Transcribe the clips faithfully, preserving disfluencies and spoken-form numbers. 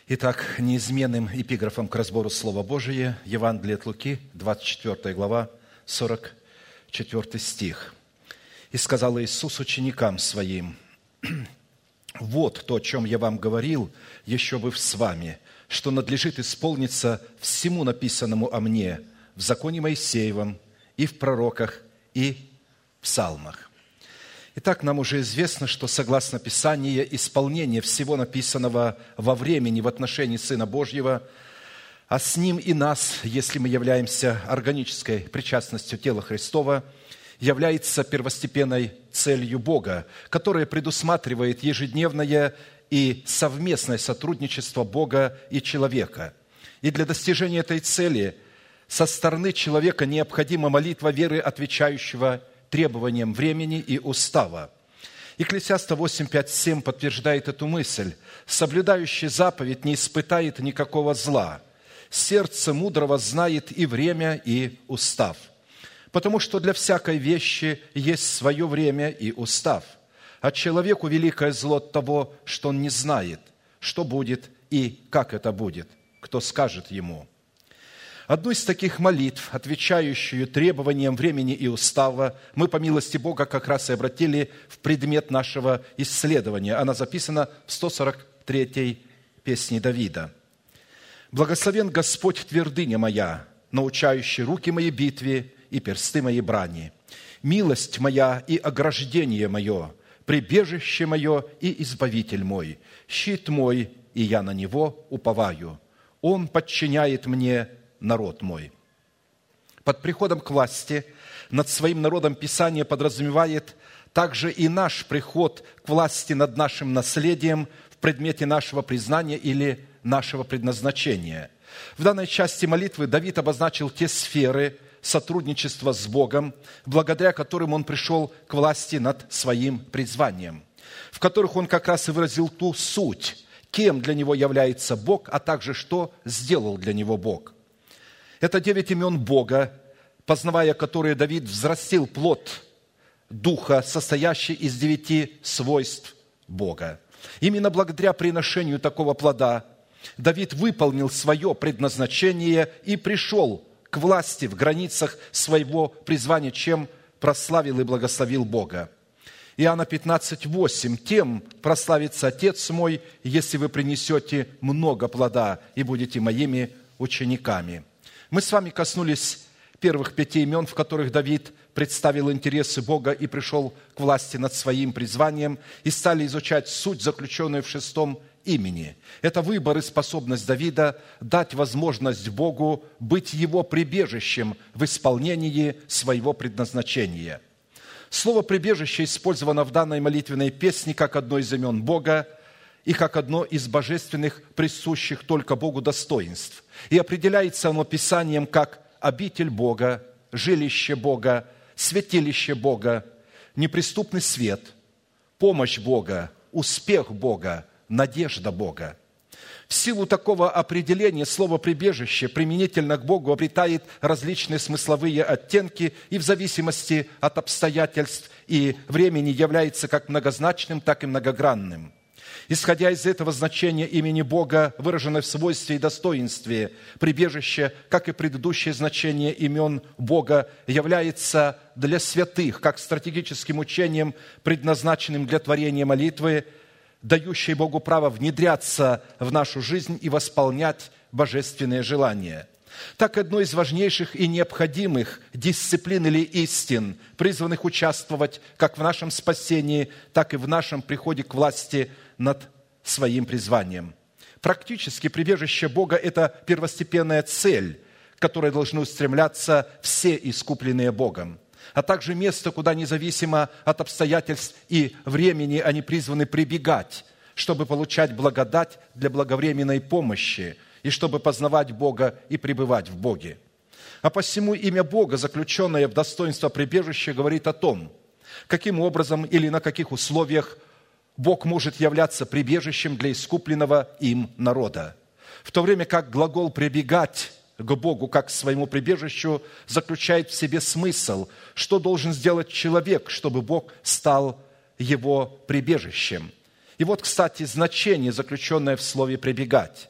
Итак, неизменным эпиграфом к разбору Слова Божия Евангелие от Луки, двадцать четвёртая глава, сорок четвёртый стих. «И сказал Иисус ученикам Своим: вот то, о чем я вам говорил, еще быв с вами, что надлежит исполниться всему написанному о мне в законе Моисеевом и в пророках и в псалмах». Итак, нам уже известно, что согласно Писанию, исполнение всего написанного во времени в отношении Сына Божьего, а с Ним и нас, если мы являемся органической причастностью тела Христова, является первостепенной целью Бога, которая предусматривает ежедневное и совместное сотрудничество Бога и человека. И для достижения этой цели со стороны человека необходима молитва веры, отвечающего требованиям времени и устава. Екклесиаста восемь, пять, семь подтверждает эту мысль. «Соблюдающий заповедь не испытает никакого зла. Сердце мудрого знает и время, и устав. Потому что для всякой вещи есть свое время и устав. А человеку великое зло от того, что он не знает, что будет и как это будет. Кто скажет ему?» Одну из таких молитв, отвечающую требованиям времени и устава, мы по милости Бога как раз и обратили в предмет нашего исследования. Она записана в сто сорок третьей песне Давида. «Благословен Господь, твердыня моя, научающий руки мои битве и персты мои брани. Милость моя и ограждение мое, прибежище мое и избавитель мой, щит мой, и я на него уповаю. Он подчиняет мне народ мой». Под приходом к власти над своим народом Писание подразумевает также и наш приход к власти над нашим наследием в предмете нашего признания или нашего предназначения. В данной части молитвы Давид обозначил те сферы сотрудничества с Богом, благодаря которым он пришел к власти над своим призванием, в которых он как раз и выразил ту суть, кем для него является Бог, а также что сделал для него Бог. Это девять имен Бога, познавая которые Давид взрастил плод Духа, состоящий из девяти свойств Бога. Именно благодаря приношению такого плода Давид выполнил свое предназначение и пришел к власти в границах своего призвания, чем прославил и благословил Бога. Иоанна пятнадцать, восемь. «Тем прославится Отец мой, если вы принесете много плода и будете моими учениками». Мы с вами коснулись первых пяти имен, в которых Давид представил интересы Бога и пришел к власти над своим призванием, и стали изучать суть, заключенную в шестом имени. Это выбор и способность Давида дать возможность Богу быть его прибежищем в исполнении своего предназначения. Слово «прибежище» использовано в данной молитвенной песне как одно из имен Бога и как одно из божественных, присущих только Богу достоинств. И определяется оно Писанием как обитель Бога, жилище Бога, святилище Бога, неприступный свет, помощь Бога, успех Бога, надежда Бога. В силу такого определения слово «прибежище» применительно к Богу обретает различные смысловые оттенки и в зависимости от обстоятельств и времени является как многозначным, так и многогранным. Исходя из этого значения имени Бога, выраженное в свойстве и достоинстве, прибежище, как и предыдущее значение имен Бога, является для святых, как стратегическим учением, предназначенным для творения молитвы, дающей Богу право внедряться в нашу жизнь и восполнять божественные желания. Так, одной из важнейших и необходимых дисциплин или истин, призванных участвовать как в нашем спасении, так и в нашем приходе к власти над своим призванием. Практически прибежище Бога – это первостепенная цель, к которой должны устремляться все искупленные Богом, а также место, куда независимо от обстоятельств и времени они призваны прибегать, чтобы получать благодать для благовременной помощи и чтобы познавать Бога и пребывать в Боге. А посему имя Бога, заключенное в достоинство прибежища, говорит о том, каким образом или на каких условиях Бог может являться прибежищем для искупленного им народа. В то время как глагол «прибегать» к Богу как к своему прибежищу заключает в себе смысл, что должен сделать человек, чтобы Бог стал его прибежищем. И вот, кстати, значение, заключенное в слове «прибегать».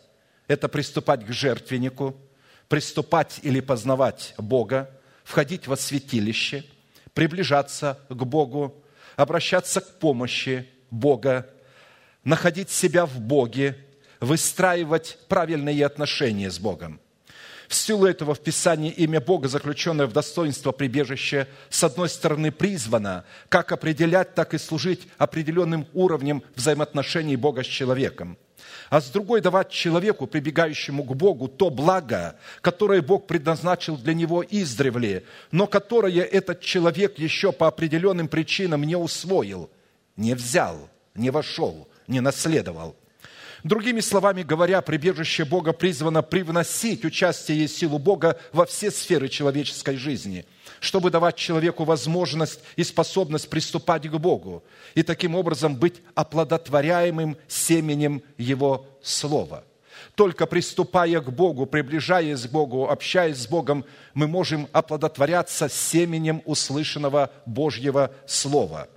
это приступать к жертвеннику, приступать или познавать Бога, входить во святилище, приближаться к Богу, обращаться к помощи Бога, находить себя в Боге, выстраивать правильные отношения с Богом. В силу этого в Писании имя Бога, заключенное в достоинство прибежища, с одной стороны призвано как определять, так и служить определенным уровнем взаимоотношений Бога с человеком, а с другой давать человеку, прибегающему к Богу, то благо, которое Бог предназначил для него издревле, но которое этот человек еще по определенным причинам не усвоил, не взял, не вошел, не наследовал. Другими словами говоря, прибежище Бога призвано привносить участие и силу Бога во все сферы человеческой жизни, чтобы давать человеку возможность и способность приступать к Богу и таким образом быть оплодотворяемым семенем Его Слова. Только приступая к Богу, приближаясь к Богу, общаясь с Богом, мы можем оплодотворяться семенем услышанного Божьего Слова.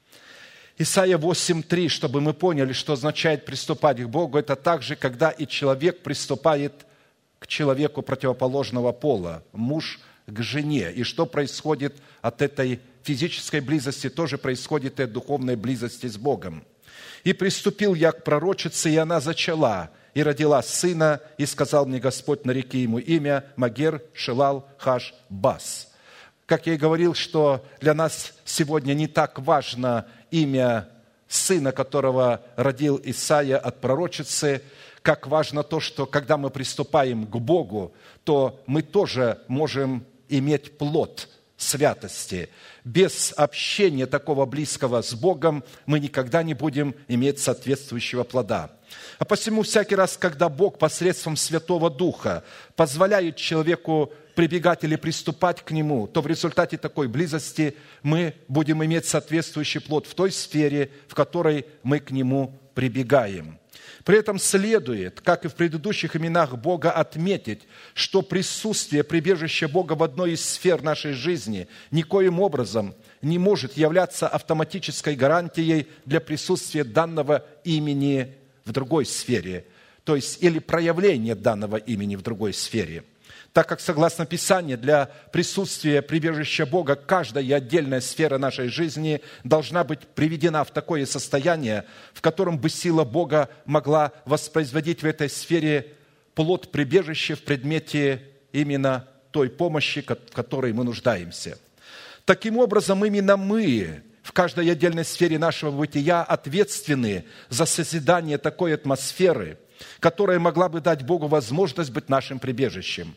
Исайя восемь три, чтобы мы поняли, что означает приступать к Богу, это также, когда и человек приступает к человеку противоположного пола, муж к жене. И что происходит от этой физической близости, тоже происходит и от духовной близости с Богом. «И приступил я к пророчице, и она зачала, и родила сына, и сказал мне Господь, нареки ему имя Магер Шелал Хаш Бас». Как я и говорил, что для нас сегодня не так важно имя сына, которого родил Исаия от пророчицы, как важно то, что когда мы приступаем к Богу, то мы тоже можем иметь плод святости. Без общения такого близкого с Богом мы никогда не будем иметь соответствующего плода. А посему всякий раз, когда Бог посредством Святого Духа позволяет человеку прибегать или приступать к Нему, то в результате такой близости мы будем иметь соответствующий плод в той сфере, в которой мы к Нему прибегаем. При этом следует, как и в предыдущих именах Бога, отметить, что присутствие прибежища Бога в одной из сфер нашей жизни никоим образом не может являться автоматической гарантией для присутствия данного имени в другой сфере, то есть или проявления данного имени в другой сфере. Так как, согласно Писанию, для присутствия прибежища Бога каждая отдельная сфера нашей жизни должна быть приведена в такое состояние, в котором бы сила Бога могла воспроизводить в этой сфере плод прибежища в предмете именно той помощи, в которой мы нуждаемся. Таким образом, именно мы в каждой отдельной сфере нашего бытия ответственны за созидание такой атмосферы, которая могла бы дать Богу возможность быть нашим прибежищем.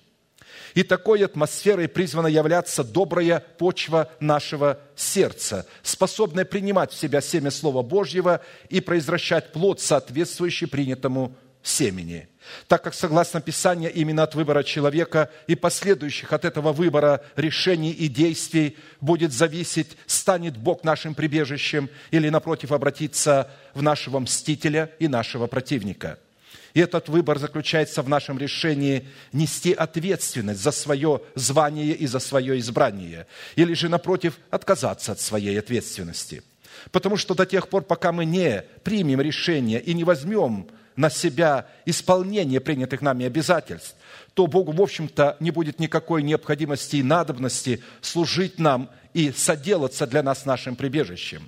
И такой атмосферой призвана являться добрая почва нашего сердца, способная принимать в себя семя Слова Божьего и произвращать плод, соответствующий принятому семени. Так как, согласно Писанию, именно от выбора человека и последующих от этого выбора решений и действий будет зависеть, станет Бог нашим прибежищем или, напротив, обратиться в нашего мстителя и нашего противника. И этот выбор заключается в нашем решении нести ответственность за свое звание и за свое избрание, или же, напротив, отказаться от своей ответственности. Потому что до тех пор, пока мы не примем решение и не возьмем на себя исполнение принятых нами обязательств, то Богу, в общем-то, не будет никакой необходимости и надобности служить нам и соделаться для нас нашим прибежищем.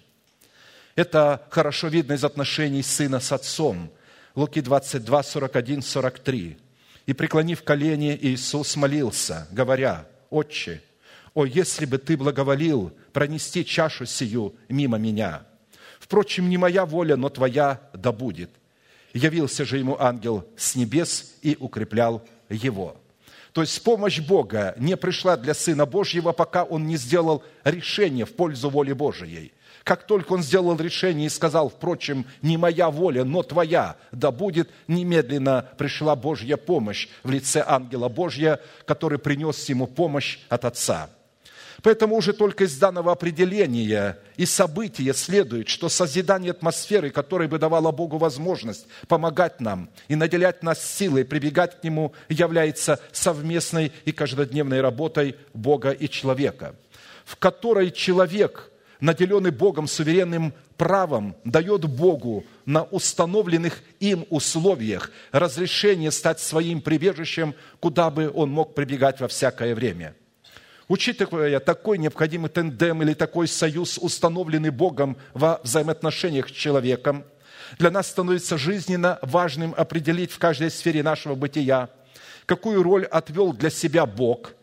Это хорошо видно из отношений сына с отцом. Луки двадцать два, сорок один, сорок три. «И, преклонив колени, Иисус молился, говоря: Отче, о, если бы Ты благоволил пронести чашу сию мимо меня! Впрочем, не моя воля, но Твоя да будет. Явился же ему ангел с небес и укреплял его». То есть помощь Бога не пришла для Сына Божьего, пока он не сделал решение в пользу воли Божией. Как только он сделал решение и сказал: впрочем, не моя воля, но Твоя да будет, немедленно пришла Божья помощь в лице ангела Божьего, который принес ему помощь от Отца. Поэтому уже только из данного определения и события следует, что созидание атмосферы, которая бы давала Богу возможность помогать нам и наделять нас силой, прибегать к Нему, является совместной и каждодневной работой Бога и человека, в которой человек, наделенный Богом суверенным правом, дает Богу на установленных им условиях разрешение стать своим прибежищем, куда бы он мог прибегать во всякое время. Учитывая такой необходимый тандем или такой союз, установленный Богом во взаимоотношениях с человеком, для нас становится жизненно важным определить в каждой сфере нашего бытия, какую роль отвел для себя Бог,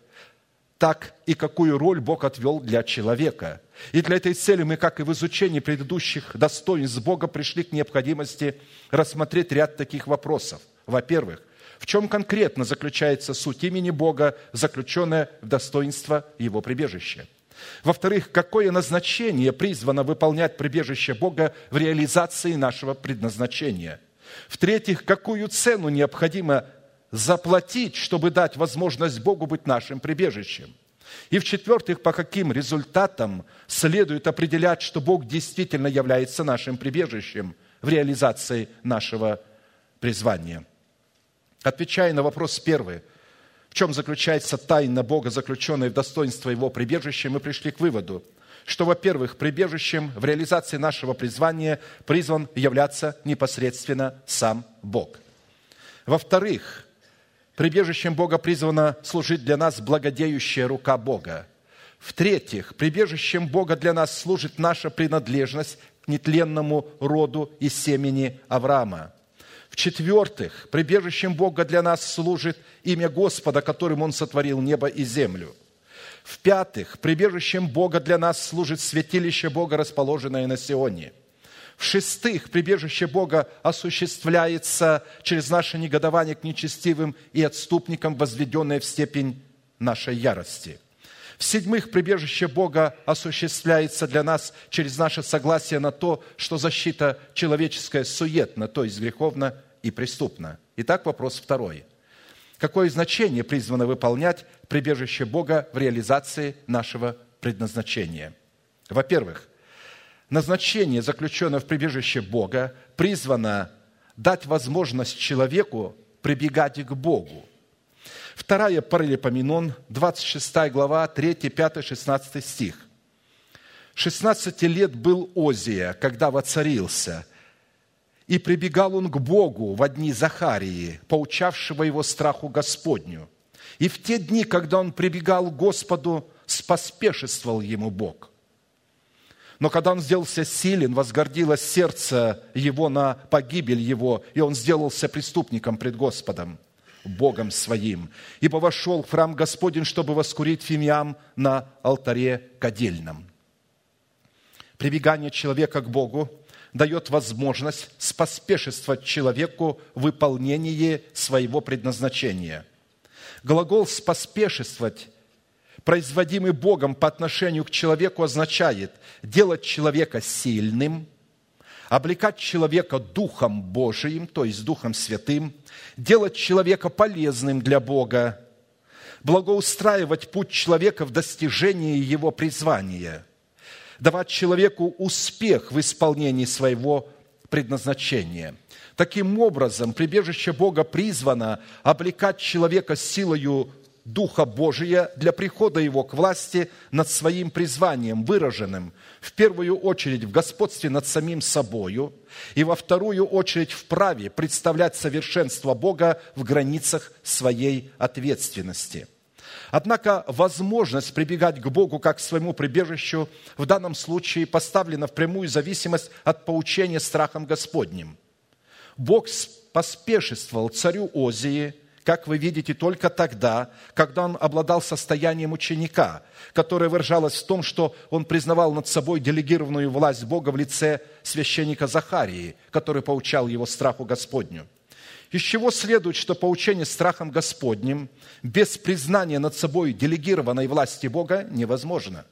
так и какую роль Бог отвел для человека. И для этой цели мы, как и в изучении предыдущих достоинств Бога, пришли к необходимости рассмотреть ряд таких вопросов. Во-первых, в чем конкретно заключается суть имени Бога, заключенная в достоинство Его прибежища? Во-вторых, какое назначение призвано выполнять прибежище Бога в реализации нашего предназначения? В-третьих, какую цену необходимо заплатить, чтобы дать возможность Богу быть нашим прибежищем? И в-четвертых, по каким результатам следует определять, что Бог действительно является нашим прибежищем в реализации нашего призвания? Отвечая на вопрос первый, в чем заключается тайна Бога, заключенная в достоинство Его прибежища, мы пришли к выводу, что, во-первых, прибежищем в реализации нашего призвания призван являться непосредственно сам Бог. Во-вторых, прибежищем Бога призвана служить для нас благодеющая рука Бога. В-третьих, прибежищем Бога для нас служит наша принадлежность к нетленному роду и семени Авраама. В-четвертых, прибежищем Бога для нас служит имя Господа, которым Он сотворил небо и землю. В-пятых, прибежищем Бога для нас служит святилище Бога, расположенное на Сионе. В-шестых, прибежище Бога осуществляется через наше негодование к нечестивым и отступникам, возведенное в степень нашей ярости. В-седьмых, прибежище Бога осуществляется для нас через наше согласие на то, что защита человеческая суетна, то есть греховна и преступна. Итак, вопрос второй. Какое значение призвано выполнять прибежище Бога в реализации нашего предназначения? Во-первых, назначение, заключенное в прибежище Бога, призвано дать возможность человеку прибегать к Богу. Вторая Паралипоменон, двадцать шестая глава, третий, пятый, шестнадцатый стих. «Шестнадцати лет был Озия, когда воцарился, и прибегал он к Богу во дни Захарии, поучавшего его страху Господню. И в те дни, когда он прибегал к Господу, споспешествовал ему Бог. Но когда он сделался силен, возгордилось сердце его на погибель его, и он сделался преступником пред Господом, Богом своим, ибо вошел в храм Господень, чтобы воскурить фимиам на алтаре кадильном». Прибегание человека к Богу дает возможность споспешествовать человеку в выполнении своего предназначения. Глагол «споспешествовать», производимый Богом по отношению к человеку, означает делать человека сильным, облекать человека Духом Божиим, то есть Духом Святым, делать человека полезным для Бога, благоустраивать путь человека в достижении его призвания, давать человеку успех в исполнении своего предназначения. Таким образом, прибежище Бога призвано облекать человека силою Духа Божия для прихода его к власти над своим призванием, выраженным в первую очередь в господстве над самим собою и во вторую очередь в праве представлять совершенство Бога в границах своей ответственности. Однако возможность прибегать к Богу как к своему прибежищу в данном случае поставлена в прямую зависимость от поучения страхом Господним. Бог поспешествовал царю Озии, как вы видите, только тогда, когда он обладал состоянием ученика, которое выражалось в том, что он признавал над собой делегированную власть Бога в лице священника Захарии, который поучал его страху Господню. Из чего следует, что поучение страхом Господним без признания над собой делегированной власти Бога невозможно.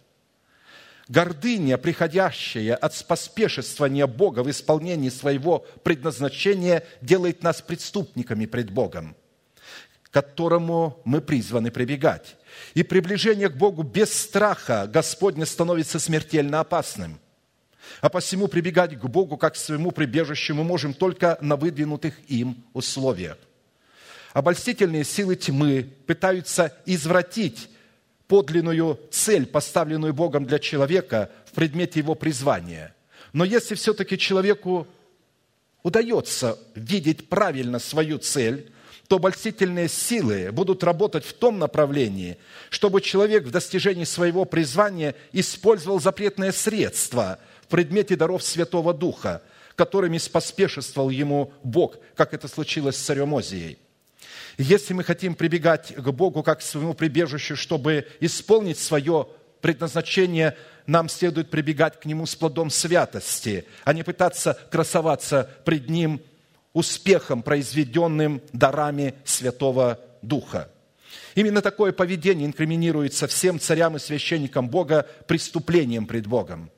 Гордыня, приходящая от споспешествования Бога в исполнении своего предназначения, делает нас преступниками пред Богом, к которому мы призваны прибегать. И приближение к Богу без страха Господня становится смертельно опасным. А посему прибегать к Богу как к своему прибежищу мы можем только на выдвинутых им условиях. Обольстительные силы тьмы пытаются извратить подлинную цель, поставленную Богом для человека в предмете его призвания. Но если все-таки человеку удается видеть правильно свою цель, то обольстительные силы будут работать в том направлении, чтобы человек в достижении своего призвания использовал запретные средства в предмете даров Святого Духа, которыми споспешествовал ему Бог, как это случилось с царем Озией. Если мы хотим прибегать к Богу как к своему прибежищу, чтобы исполнить свое предназначение, нам следует прибегать к Нему с плодом святости, а не пытаться красоваться пред Ним успехом, произведенным дарами Святого Духа. Именно такое поведение инкриминируется всем царям и священникам Бога преступлением пред Богом.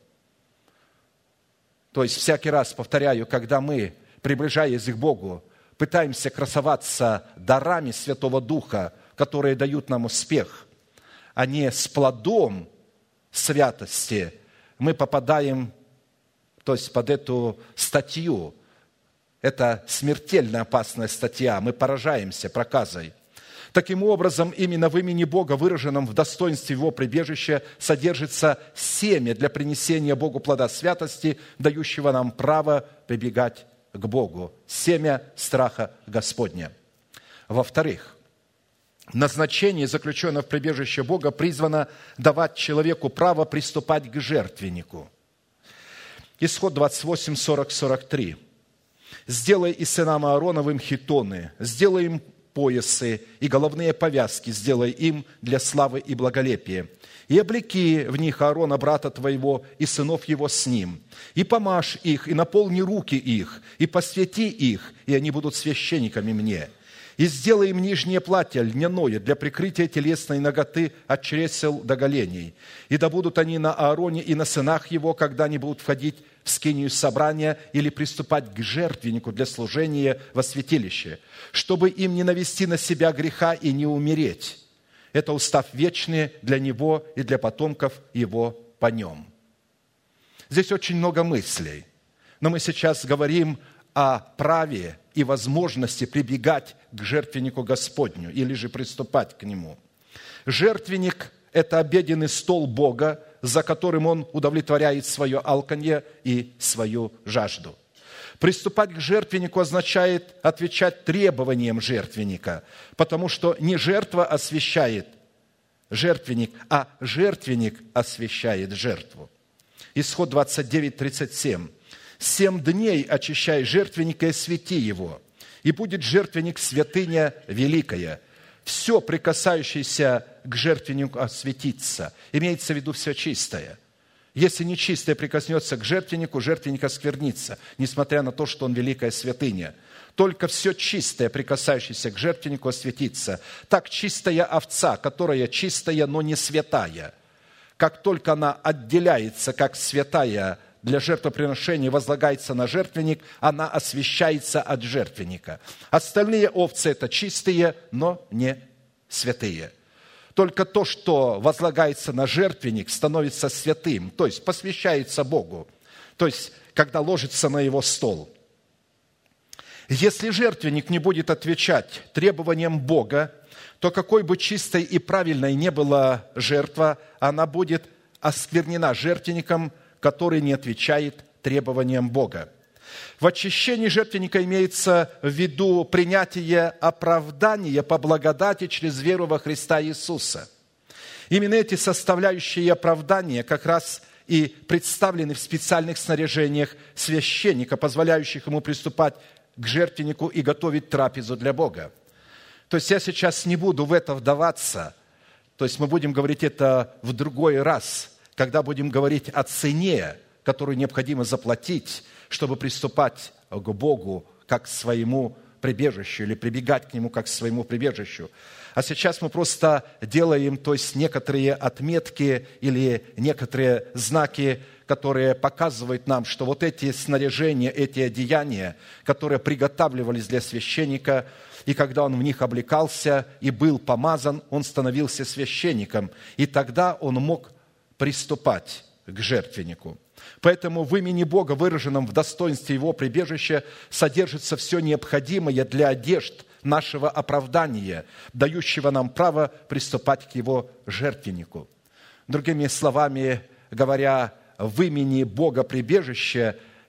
То есть всякий раз, повторяю, когда мы, приближаясь к Богу, пытаемся красоваться дарами Святого Духа, которые дают нам успех, а не с плодом святости, мы попадаем, то есть под эту статью. Это смертельно опасная статья, мы поражаемся проказой. Таким образом, именно в имени Бога, выраженном в достоинстве Его прибежища, содержится семя для принесения Богу плода святости, дающего нам право прибегать к Богу. Семя страха Господня. Во-вторых, назначение, заключенное в прибежище Бога, призвано давать человеку право приступать к жертвеннику. Исход двадцать восемь, сорок, сорок три. «Сделай и сынам Аароновым хитоны, сделай им поясы и головные повязки, сделай им для славы и благолепия. И облеки в них Аарона, брата твоего, и сынов его с ним. И помажь их, и наполни руки их, и посвяти их, и они будут священниками мне. И сделай им нижнее платье льняное для прикрытия телесной наготы от чресел до голеней. И да будут они на Аароне и на сынах его, когда они будут входить в скинию собрания или приступать к жертвеннику для служения во святилище, чтобы им не навести на себя греха и не умереть. Это устав вечный для него и для потомков его по нем». Здесь очень много мыслей, но мы сейчас говорим о праве и возможности прибегать к жертвеннику Господню или же приступать к нему. Жертвенник – это обеденный стол Бога, за которым Он удовлетворяет свое алканье и свою жажду. Приступать к жертвеннику означает отвечать требованиям жертвенника, потому что не жертва освящает жертвенник, а жертвенник освящает жертву. Исход двадцать девять, тридцать семь. «Семь дней очищай жертвенника и свети его, и будет жертвенник святыня великая. Все, прикасающееся к жертвеннику, осветится». Имеется в виду все чистое. Если нечистое прикоснется к жертвеннику, жертвенник осквернится, несмотря на то, что он великая святыня. Только все чистое, прикасающееся к жертвеннику, осветится. Так чистая овца, которая чистая, но не святая, как только она отделяется, как святая для жертвоприношения, возлагается на жертвенник, она освящается от жертвенника. Остальные овцы – это чистые, но не святые. Только то, что возлагается на жертвенник, становится святым, то есть посвящается Богу, то есть когда ложится на его стол. Если жертвенник не будет отвечать требованиям Бога, то какой бы чистой и правильной ни была жертва, она будет осквернена жертвенником, который не отвечает требованиям Бога. В очищении жертвенника имеется в виду принятие оправдания по благодати через веру во Христа Иисуса. Именно эти составляющие оправдания как раз и представлены в специальных снаряжениях священника, позволяющих ему приступать к жертвеннику и готовить трапезу для Бога. То есть я сейчас не буду в это вдаваться, то есть мы будем говорить это в другой раз, когда будем говорить о цене, которую необходимо заплатить, чтобы приступать к Богу как к своему прибежищу или прибегать к Нему как к своему прибежищу. А сейчас мы просто делаем, то есть некоторые отметки или некоторые знаки, которые показывают нам, что вот эти снаряжения, эти одеяния, которые приготавливались для священника, и когда он в них облекался и был помазан, он становился священником, и тогда он мог приступать к жертвеннику. Поэтому в имени Бога, выраженном в достоинстве Его прибежища, содержится все необходимое для одежд нашего оправдания, дающего нам право приступать к Его жертвеннику. Другими словами говоря, в имени Бога прибежища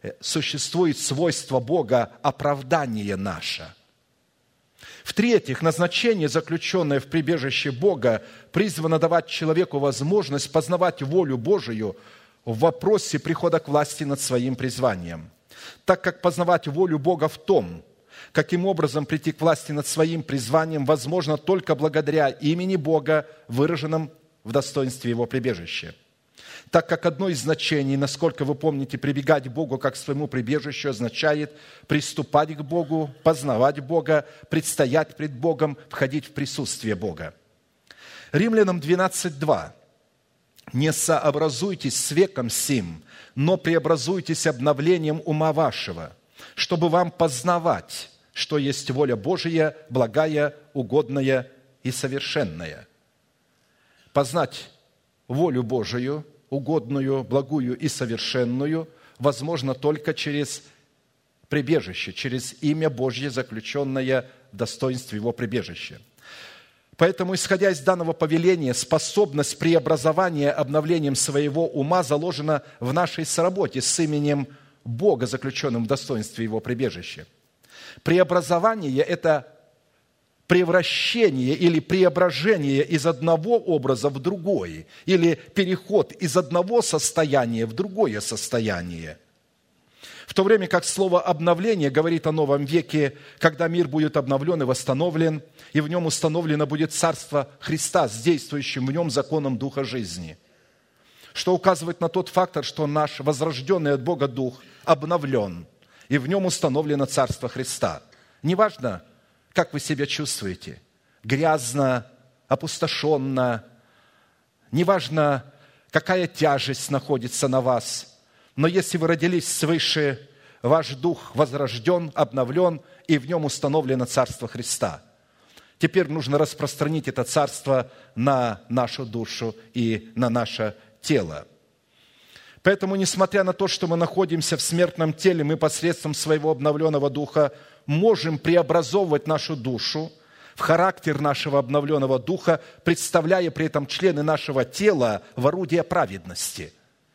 существует свойство Бога оправдание наше. В-третьих, назначение, заключенное в прибежище Бога, призвано давать человеку возможность познавать волю Божию в вопросе прихода к власти над своим призванием. Так как познавать волю Бога в том, каким образом прийти к власти над своим призванием, возможно только благодаря имени Бога, выраженном в достоинстве Его прибежища. Так как одно из значений, насколько вы помните, прибегать к Богу как к своему прибежищу означает приступать к Богу, познавать Бога, предстоять пред Богом, входить в присутствие Бога. Римлянам двенадцать два. «Не сообразуйтесь с веком сим, но преобразуйтесь обновлением ума вашего, чтобы вам познавать, что есть воля Божия, благая, угодная и совершенная». Познать волю Божию, угодную, благую и совершенную, возможно только через прибежище, через имя Божье, заключенное в достоинстве Его прибежища. Поэтому, исходя из данного повеления, способность преобразования обновлением своего ума заложена в нашей соработе с именем Бога, заключенным в достоинстве Его прибежища. Преобразование – это превращение или преображение из одного образа в другой, или переход из одного состояния в другое состояние. В то время как слово «обновление» говорит о новом веке, когда мир будет обновлен и восстановлен, и в нем установлено будет Царство Христа с действующим в нем законом Духа жизни, что указывает на тот фактор, что наш возрожденный от Бога Дух обновлен, и в нем установлено Царство Христа. Неважно, как вы себя чувствуете, грязно, опустошенно, неважно, какая тяжесть находится на вас, но если вы родились свыше, ваш дух возрожден, обновлен, и в нем установлено Царство Христа. Теперь нужно распространить это Царство на нашу душу и на наше тело. Поэтому, несмотря на то, что мы находимся в смертном теле, мы посредством своего обновленного духа можем преобразовывать нашу душу в характер нашего обновленного духа, представляя при этом члены нашего тела в орудие праведности.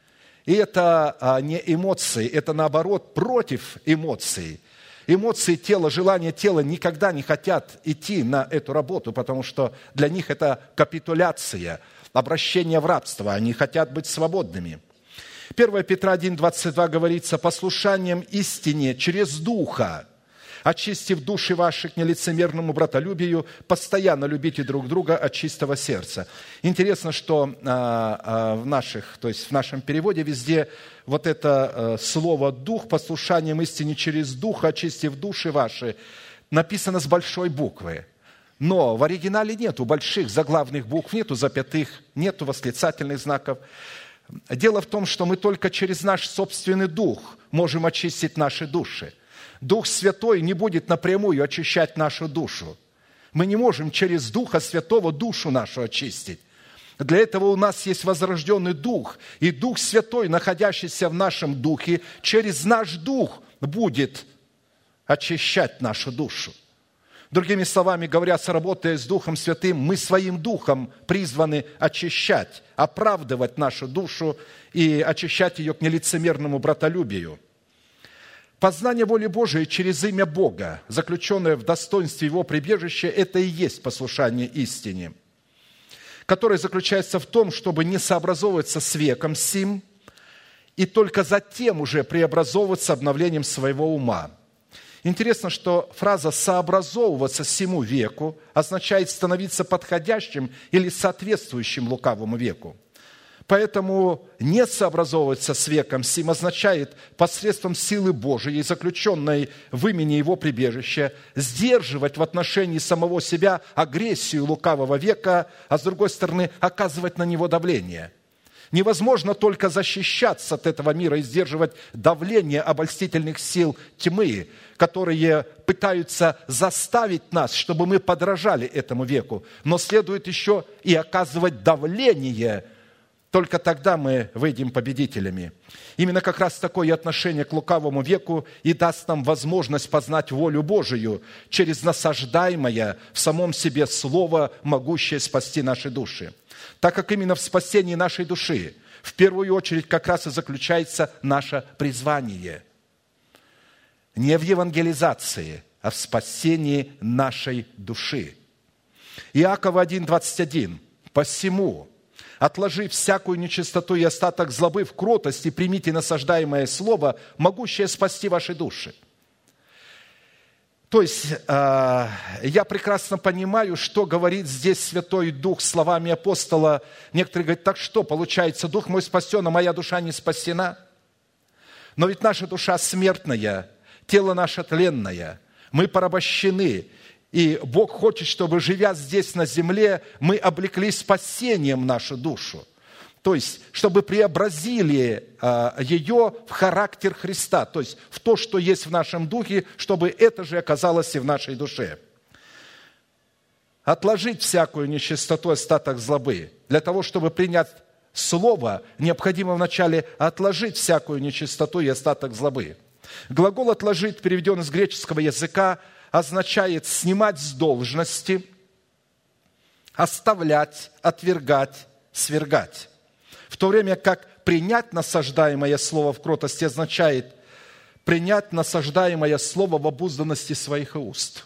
И это не эмоции, это наоборот против эмоций. Эмоции тела, желания тела никогда не хотят идти на эту работу, потому что для них это капитуляция, обращение в рабство. Они хотят быть свободными. первое Петра один двадцать два говорится: «Послушанием истине через Духа, очистив души ваши к нелицемерному братолюбию, постоянно любите друг друга от чистого сердца». Интересно, что а, а, в наших, то есть в нашем переводе везде вот это а, слово «дух», «послушанием истине через Дух, очистив души ваши», написано с большой буквы. Но в оригинале нету больших заглавных букв, нету запятых, нету восклицательных знаков. Дело в том, что мы только через наш собственный дух можем очистить наши души. Дух Святой не будет напрямую очищать нашу душу. Мы не можем через Духа Святого душу нашу очистить. Для этого у нас есть возрожденный Дух, и Дух Святой, находящийся в нашем Духе, через наш Дух будет очищать нашу душу. Другими словами говоря, сработая с Духом Святым, мы своим Духом призваны очищать, оправдывать нашу душу и очищать ее к нелицемерному братолюбию. Познание воли Божией через имя Бога, заключенное в достоинстве Его прибежища, это и есть послушание истине, которое заключается в том, чтобы не сообразовываться с веком сим и только затем уже преобразовываться обновлением своего ума. Интересно, что фраза «сообразовываться сему веку» означает становиться подходящим или соответствующим лукавому веку. Поэтому не сообразовываться с веком сим означает посредством силы Божией, заключенной в имени Его прибежища, сдерживать в отношении самого себя агрессию лукавого века, а с другой стороны оказывать на него давление. Невозможно только защищаться от этого мира и сдерживать давление обольстительных сил тьмы, которые пытаются заставить нас, чтобы мы подражали этому веку. Но следует еще и оказывать давление. Только тогда мы выйдем победителями. Именно как раз такое отношение к лукавому веку и даст нам возможность познать волю Божию через насаждаемое в самом себе Слово, могущее спасти наши души. Так как именно в спасении нашей души в первую очередь как раз и заключается наше призвание. не в евангелизации, а в спасении нашей души. Иакова один, двадцать один. «Посему, отложив всякую нечистоту и остаток злобы в кротости, примите насаждаемое слово, могущее спасти ваши души». То есть, я прекрасно понимаю, что говорит здесь Святой Дух словами апостола. Некоторые говорят, так что, получается, Дух мой спасен, а моя душа не спасена? Но ведь наша душа смертная, тело наше тленное, мы порабощены, и Бог хочет, чтобы, живя здесь на земле, мы облекли спасением нашу душу. То есть, чтобы преобразили ее в характер Христа, то есть в то, что есть в нашем духе, чтобы это же оказалось и в нашей душе. Отложить всякую нечистоту, остаток злобы. Для того, чтобы принять слово, необходимо вначале отложить всякую нечистоту и остаток злобы. Глагол «отложить», переведен из греческого языка, означает снимать с должности, оставлять, отвергать, свергать. В то время как принять насаждаемое слово в кротости означает принять насаждаемое слово в обузданности своих уст.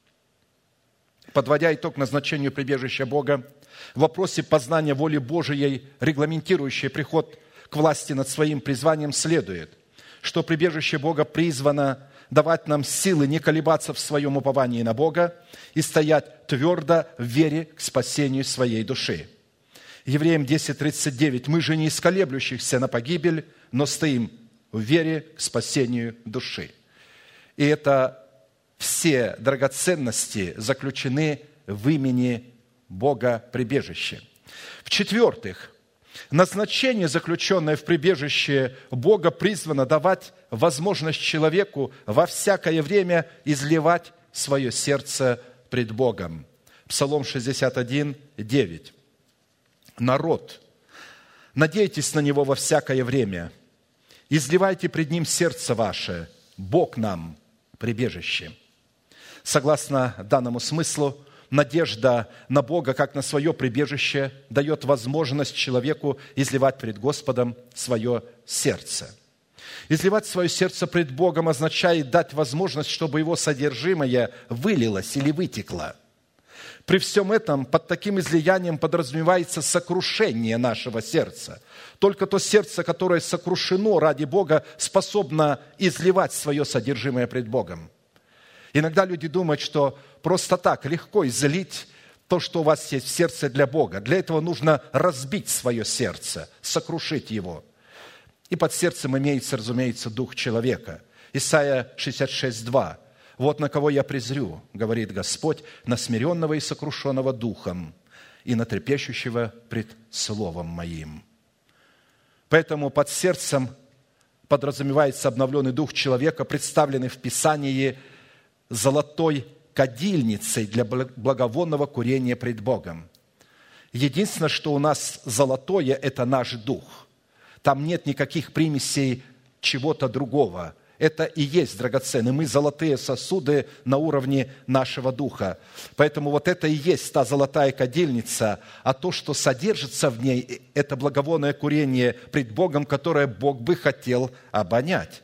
Подводя итог назначению прибежища Бога, в вопросе познания воли Божией, регламентирующей приход к власти над своим призванием, следует, что прибежище Бога призвано давать нам силы не колебаться в своем уповании на Бога и стоять твердо в вере к спасению своей души. Евреям десять тридцать девять. «Мы же не из колеблющихся на погибель, но стоим в вере к спасению души». И это все драгоценности заключены в имени Бога прибежище. В-четвертых, назначение, заключенное в прибежище Бога, призвано давать возможность человеку во всякое время изливать свое сердце пред Богом. Псалом шестьдесят один, девять. «Народ, надейтесь на Него во всякое время, изливайте пред Ним сердце ваше, Бог нам прибежище». Согласно данному смыслу, надежда на Бога, как на свое прибежище, дает возможность человеку изливать пред Господом свое сердце. Изливать свое сердце пред Богом означает дать возможность, чтобы его содержимое вылилось или вытекло. При всем этом под таким излиянием подразумевается сокрушение нашего сердца. Только то сердце, которое сокрушено ради Бога, способно изливать свое содержимое пред Богом. Иногда люди думают, что просто так легко излить то, что у вас есть в сердце для Бога. Для этого нужно разбить свое сердце, сокрушить его. И под сердцем имеется, разумеется, дух человека. Исайя шестьдесят шесть, два. «Вот на кого я презрю, говорит Господь, на смиренного и сокрушенного духом, и на трепещущего пред словом моим». Поэтому под сердцем подразумевается обновленный дух человека, представленный в Писании золотой кадильницей для благовонного курения пред Богом. Единственное, что у нас золотое, это наш дух. Там нет никаких примесей чего-то другого. Это и есть драгоценные. Мы золотые сосуды на уровне нашего духа. Поэтому вот это и есть та золотая кадильница, а то, что содержится в ней, это благовонное курение пред Богом, которое Бог бы хотел обонять.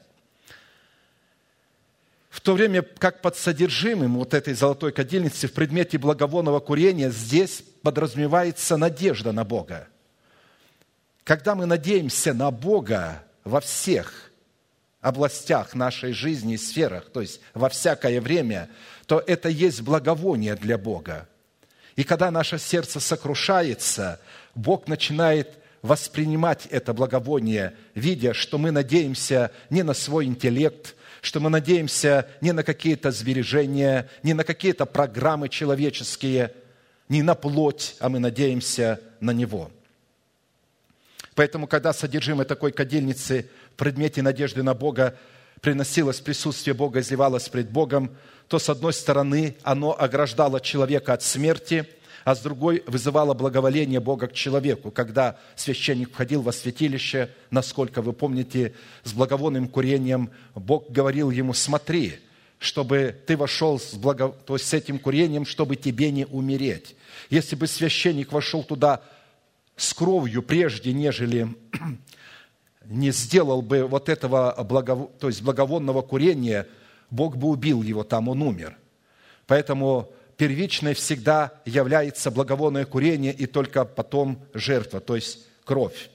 В то время как под содержимым вот этой золотой кадильницы в предмете благовонного курения здесь подразумевается надежда на Бога. Когда мы надеемся на Бога во всех областях нашей жизни и сферах, то есть во всякое время, то это есть благовоние для Бога. И когда наше сердце сокрушается, Бог начинает воспринимать это благовоние, видя, что мы надеемся не на свой интеллект, что мы надеемся не на какие-то сбережения, не на какие-то программы человеческие, не на плоть, а мы надеемся на Него. Поэтому, когда содержимое такой кадильницы в предмете надежды на Бога приносилось в присутствие Бога, изливалось пред Богом, то, с одной стороны, оно ограждало человека от смерти, а с другой вызывало благоволение Бога к человеку. Когда священник входил во святилище, насколько вы помните, с благовонным курением, Бог говорил ему: смотри, чтобы ты вошел с, благо... то есть с этим курением, чтобы тебе не умереть. Если бы священник вошел туда с кровью, прежде нежели не сделал бы вот этого благов... то есть благовонного курения, Бог бы убил его там, он умер. Поэтому первичной всегда является благовонное курение и только потом жертва, то есть кровь.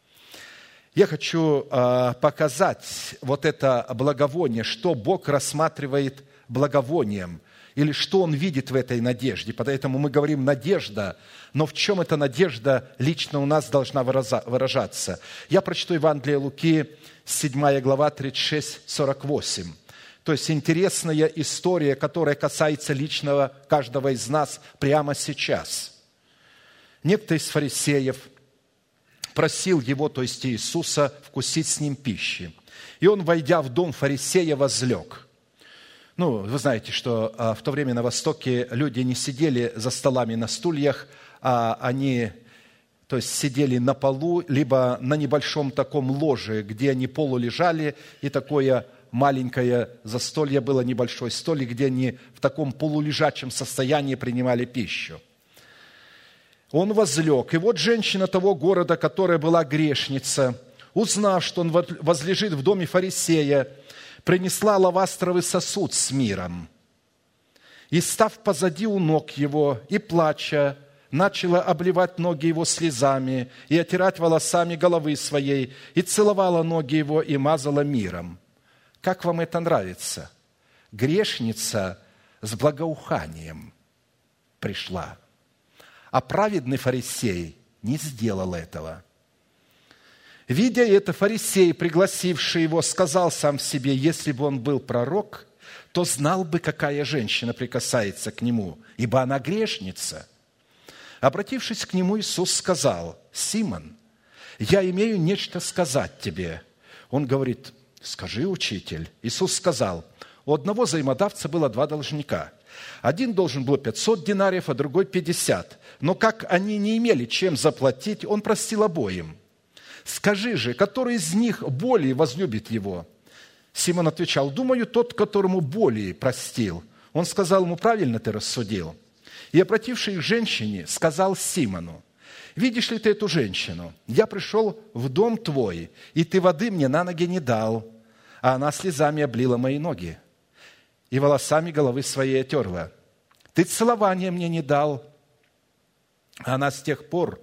Я хочу э, показать вот это благовоние, что Бог рассматривает благовонием, или что Он видит в этой надежде. Поэтому мы говорим «надежда», но в чем эта надежда лично у нас должна выражаться? Я прочту Евангелие Луки, седьмая глава, тридцать шесть сорок восемь. То есть интересная история, которая касается личного каждого из нас прямо сейчас. Некто из фарисеев просил его, то есть Иисуса, вкусить с ним пищи. И он, войдя в дом фарисея, возлег. Ну, вы знаете, что в то время на Востоке люди не сидели за столами на стульях, а они, то есть, сидели на полу, либо на небольшом таком ложе, где они полулежали, и такое маленькое застолье было, небольшой столик, где они в таком полулежачем состоянии принимали пищу. Он возлег, и вот женщина того города, которая была грешница, узнав, что он возлежит в доме фарисея, принесла алавастровый сосуд с миром, и, став позади у ног его, и плача, начала обливать ноги его слезами, и отирать волосами головы своей, и целовала ноги его, и мазала миром. Как вам это нравится? Грешница с благоуханием пришла, а праведный фарисей не сделал этого. Видя это, фарисей, пригласивший его, сказал сам себе: если бы он был пророк, то знал бы, какая женщина прикасается к нему, ибо она грешница. Обратившись к нему, Иисус сказал: Симон, я имею нечто сказать тебе. Он говорит: скажи, учитель. Иисус сказал: у одного взаимодавца было два должника. Один должен был пятьсот динариев, а другой пятьдесят. Но как они не имели чем заплатить, он простил обоим. Скажи же, который из них более возлюбит его? Симон отвечал: думаю, тот, которому более простил. Он сказал ему: правильно ты рассудил. И, обратившись к женщине, сказал Симону: видишь ли ты эту женщину? Я пришел в дом твой, и ты воды мне на ноги не дал, а она слезами облила мои ноги и волосами головы своей отерла. Ты целования мне не дал, а она с тех пор,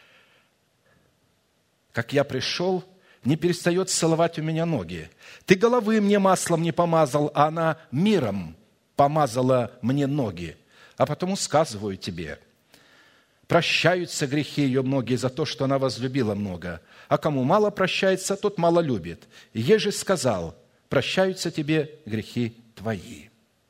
как я пришел, не перестает целовать у меня ноги. Ты головы мне маслом не помазал, а она миром помазала мне ноги. А потому сказываю тебе, прощаются грехи ее многие за то, что она возлюбила много. А кому мало прощается, тот мало любит. И еже сказал: прощаются тебе грехи твои.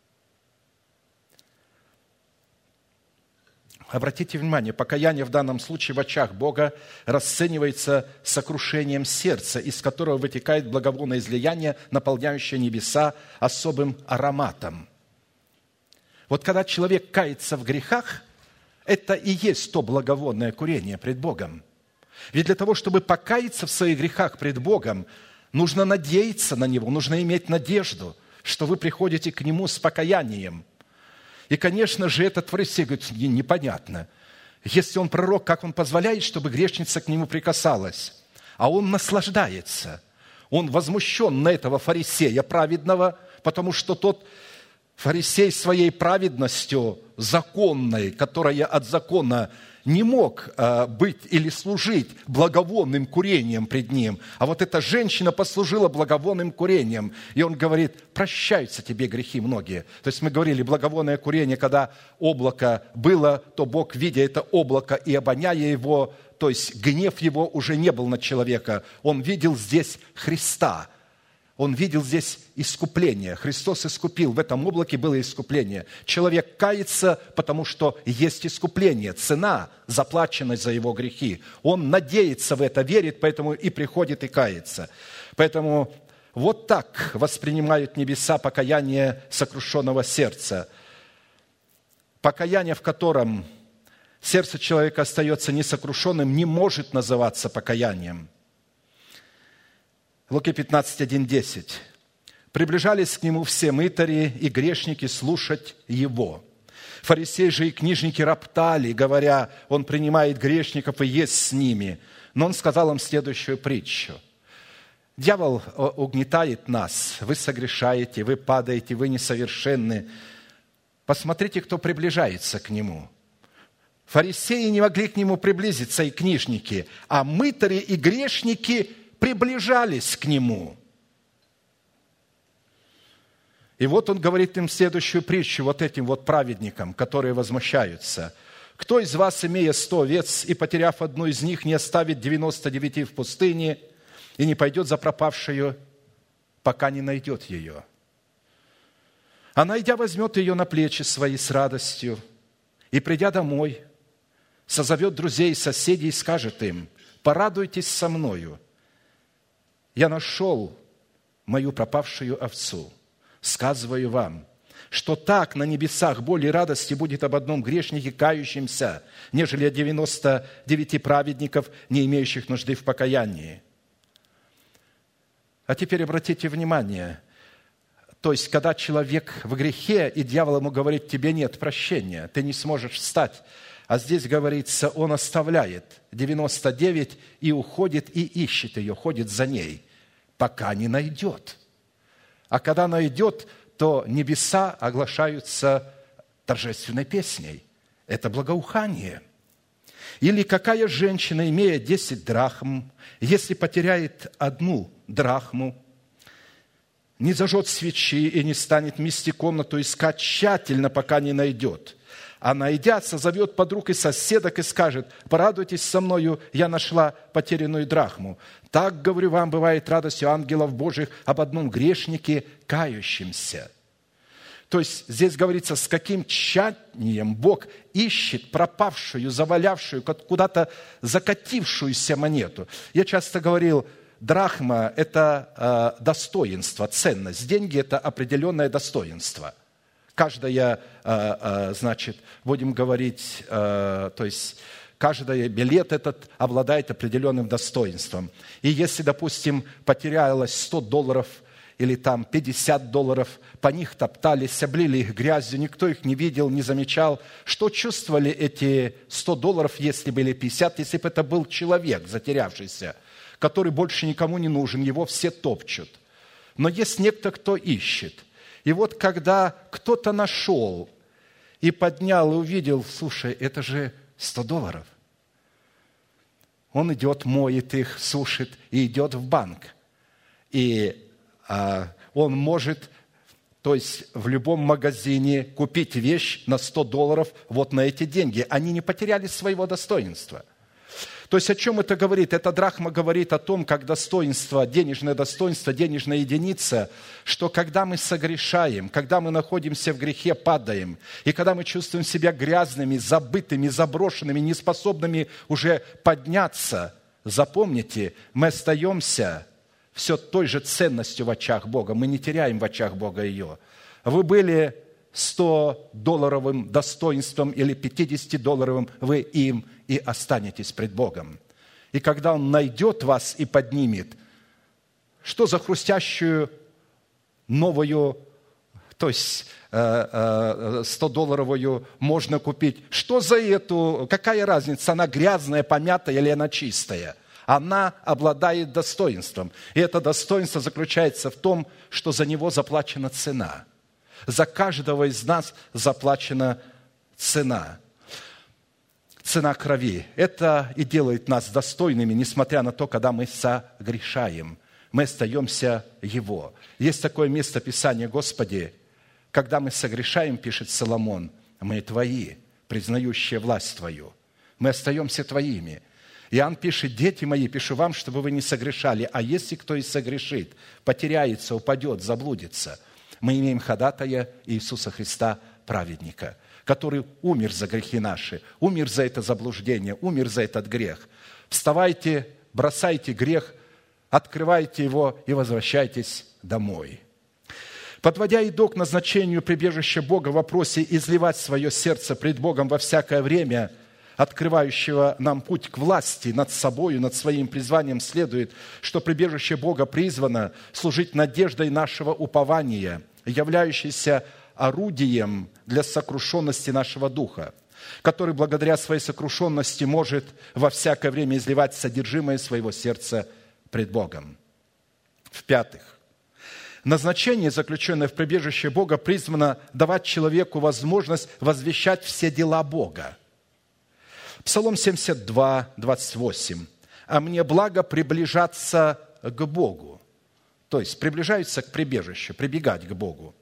Обратите внимание, покаяние в данном случае в очах Бога расценивается сокрушением сердца, из которого вытекает благовонное излияние, наполняющее небеса особым ароматом. Вот когда человек кается в грехах, это и есть то благовонное курение пред Богом. Ведь для того, чтобы покаяться в своих грехах пред Богом, нужно надеяться на Него, нужно иметь надежду, что вы приходите к Нему с покаянием. И, конечно же, этот фарисей говорит: непонятно. Если он пророк, как он позволяет, чтобы грешница к нему прикасалась? А он наслаждается. Он возмущен на этого фарисея праведного, потому что тот фарисей своей праведностью законной, которая от закона не мог быть или служить благовонным курением пред ним. А вот эта женщина послужила благовонным курением. И он говорит: прощаются тебе грехи многие. То есть мы говорили, благовонное курение, когда облако было, то Бог, видя это облако и обоняя его, то есть гнев его уже не был на человека. Он видел здесь Христа. Он видел здесь искупление. Христос искупил. В этом облаке было искупление. Человек кается, потому что есть искупление, цена, заплаченная за его грехи. Он надеется в это, верит, поэтому и приходит и кается. Поэтому вот так воспринимают небеса покаяние сокрушенного сердца. Покаяние, в котором сердце человека остается несокрушенным, не может называться покаянием. Луки пятнадцать, один, десять. «Приближались к нему все мытари и грешники слушать его. Фарисеи же и книжники роптали, говоря: он принимает грешников и ест с ними. Но он сказал им следующую притчу. Дьявол угнетает нас. Вы согрешаете, вы падаете, вы несовершенны. Посмотрите, кто приближается к нему. Фарисеи не могли к нему приблизиться, и книжники, а мытари и грешники приближались к нему. И вот он говорит им следующую притчу вот этим вот праведникам, которые возмущаются. «Кто из вас, имея сто овец, и потеряв одну из них, не оставит девяносто девяти в пустыне и не пойдет за пропавшую, пока не найдет ее? А найдя, возьмет ее на плечи свои с радостью, и, придя домой, созовет друзей и соседей и скажет им: порадуйтесь со мною, я нашел мою пропавшую овцу. Сказываю вам, что так на небесах более радости будет об одном грешнике, кающемся, нежели о девяноста девяти праведников, не имеющих нужды в покаянии». А теперь обратите внимание, то есть, когда человек в грехе, и дьявол ему говорит: тебе нет прощения, ты не сможешь встать. А здесь говорится, он оставляет девяносто девять и уходит, и ищет ее, ходит за ней, пока не найдет. А когда найдет, то небеса оглашаются торжественной песней. Это благоухание. Или какая женщина, имея десять драхм, если потеряет одну драхму, не зажжет свечи и не станет мести комнату искать тщательно, пока не найдет, а найдя, созовет подруг и соседок и скажет: порадуйтесь со мною, я нашла потерянную драхму. Так, говорю вам, бывает радостью ангелов Божьих об одном грешнике, кающемся. То есть здесь говорится, с каким тщанием Бог ищет пропавшую, завалявшую, куда-то закатившуюся монету. Я часто говорил, драхма – это э, достоинство, ценность. Деньги – это определенное достоинство. Каждая, э, э, значит, будем говорить, э, то есть каждый билет этот обладает определенным достоинством. И если, допустим, потерялось сто долларов или там пятьдесят долларов, по них топтались, облили их грязью, никто их не видел, не замечал. Что чувствовали эти сто долларов, если были пятьдесят, если бы это был человек, затерявшийся, который больше никому не нужен, его все топчут. Но есть некто, кто ищет. И вот когда кто-то нашел и поднял, и увидел: слушай, это же сто долларов. Он идет, моет их, сушит и идет в банк. И а, он может, то есть в любом магазине купить вещь на сто долларов вот на эти деньги. Они не потеряли своего достоинства. То есть о чем это говорит? Эта драхма говорит о том, как достоинство, денежное достоинство, денежная единица, что когда мы согрешаем, когда мы находимся в грехе, падаем, и когда мы чувствуем себя грязными, забытыми, заброшенными, неспособными уже подняться, запомните, мы остаемся все той же ценностью в очах Бога. Мы не теряем в очах Бога ее. Вы были сто-долларовым достоинством или пятидесятидолларовым, вы им и останетесь пред Богом. И когда Он найдет вас и поднимет, что за хрустящую новую, то есть сто-долларовую можно купить? Что за эту, какая разница, она грязная, помятая или она чистая? Она обладает достоинством. И это достоинство заключается в том, что за него заплачена цена. За каждого из нас заплачена цена. Цена крови. Это и делает нас достойными, несмотря на то, когда мы согрешаем. Мы остаемся Его. Есть такое место Писания: Господи, когда мы согрешаем, пишет Соломон, мы Твои, признающие власть Твою. Мы остаемся Твоими. Иоанн пишет: дети мои, пишу вам, чтобы вы не согрешали. А если кто и согрешит, потеряется, упадет, заблудится, мы имеем ходатая Иисуса Христа, праведника, который умер за грехи наши, умер за это заблуждение, умер за этот грех. Вставайте, бросайте грех, открывайте его и возвращайтесь домой. Подводя итог назначению прибежища Бога в вопросе изливать свое сердце пред Богом во всякое время, открывающего нам путь к власти над собою, над своим призванием, следует, что прибежище Бога призвано служить надеждой нашего упования, являющейся орудием для сокрушенности нашего духа, который благодаря своей сокрушенности может во всякое время изливать содержимое своего сердца пред Богом. В-пятых, назначение, заключенное в прибежище Бога, призвано давать человеку возможность возвещать все дела Бога. Псалом семьдесят два, двадцать восемь. «А мне благо приближаться к Богу». То есть приближаются к прибежищу, прибегать к Богу.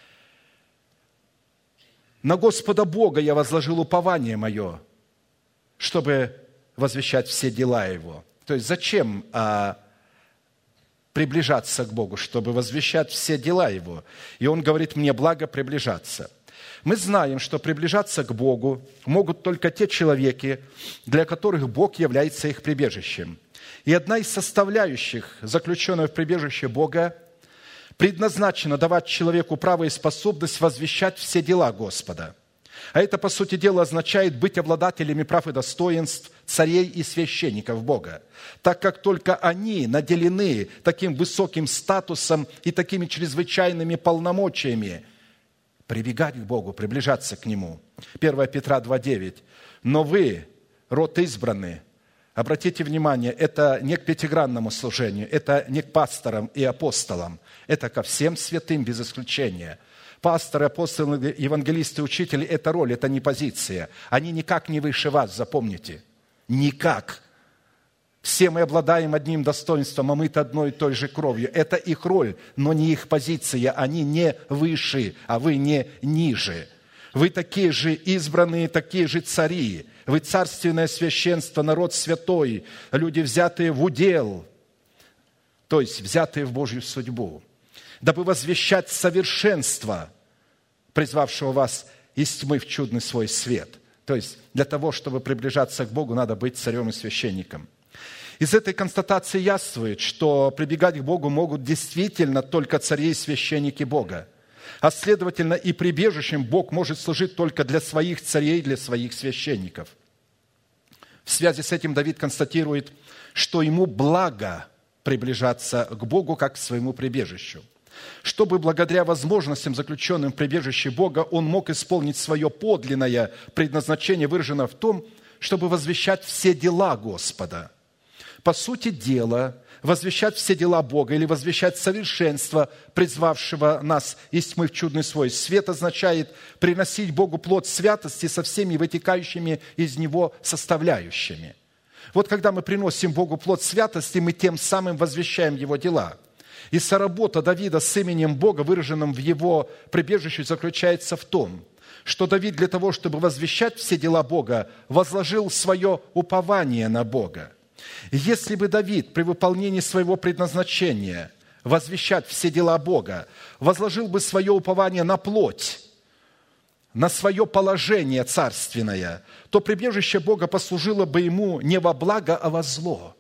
«На Господа Бога я возложил упование мое, чтобы возвещать все дела Его». То есть зачем а, приближаться к Богу? Чтобы возвещать все дела Его. И Он говорит, мне благо приближаться. Мы знаем, что приближаться к Богу могут только те человеки, для которых Бог является их прибежищем. И одна из составляющих, заключенная в прибежище Бога, предназначена давать человеку право и способность возвещать все дела Господа. А это, по сути дела, означает быть обладателями прав и достоинств царей и священников Бога, так как только они наделены таким высоким статусом и такими чрезвычайными полномочиями прибегать к Богу, приближаться к Нему. первое Петра два девять. «Но вы, род избранный». Обратите внимание, это не к пятигранному служению, это не к пасторам и апостолам, это ко всем святым без исключения. Пасторы, апостолы, евангелисты, учители – это роль, это не позиция. Они никак не выше вас, запомните. Никак. Все мы обладаем одним достоинством, омыты одной и той же кровью. Это их роль, но не их позиция. Они не выше, а вы не ниже. Вы такие же избранные, такие же цари. Вы царственное священство, народ святой, люди, взятые в удел, то есть взятые в Божью судьбу, дабы возвещать совершенство, призвавшего вас из тьмы в чудный свой свет. То есть для того, чтобы приближаться к Богу, надо быть царем и священником. Из этой констатации яствует, что прибегать к Богу могут действительно только цари и священники Бога. А следовательно, и прибежищем Бог может служить только для своих царей, для своих священников. В связи с этим Давид констатирует, что ему благо приближаться к Богу как к своему прибежищу. Чтобы благодаря возможностям, заключенным в прибежище Бога, он мог исполнить свое подлинное предназначение, выраженное в том, чтобы возвещать все дела Господа. По сути дела, возвещать все дела Бога или возвещать совершенство, призвавшего нас из тьмы в чудный свой свет, означает приносить Богу плод святости со всеми вытекающими из него составляющими. Вот когда мы приносим Богу плод святости, мы тем самым возвещаем Его дела. И соработа Давида с именем Бога, выраженным в его прибежище, заключается в том, что Давид для того, чтобы возвещать все дела Бога, возложил свое упование на Бога. Если бы Давид при выполнении своего предназначения возвещать все дела Бога возложил бы свое упование на плоть, на свое положение царственное, то прибежище Бога послужило бы ему не во благо, а во зло.